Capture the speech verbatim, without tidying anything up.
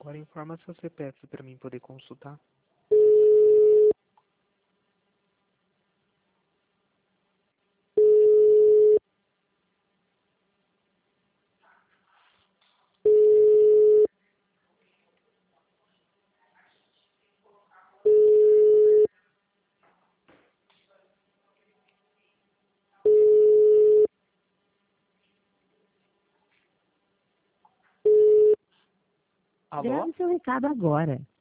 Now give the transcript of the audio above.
Agora informa seu C P F para mim poder consultar. Alô? Grave seu recado agora.